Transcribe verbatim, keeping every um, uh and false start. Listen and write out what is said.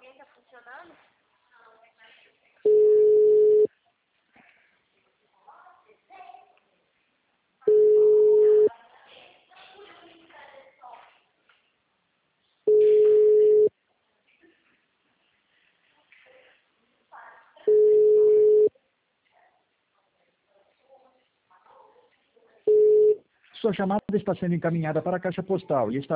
alguém está funcionando? Sua chamada está sendo encaminhada para a caixa postal e está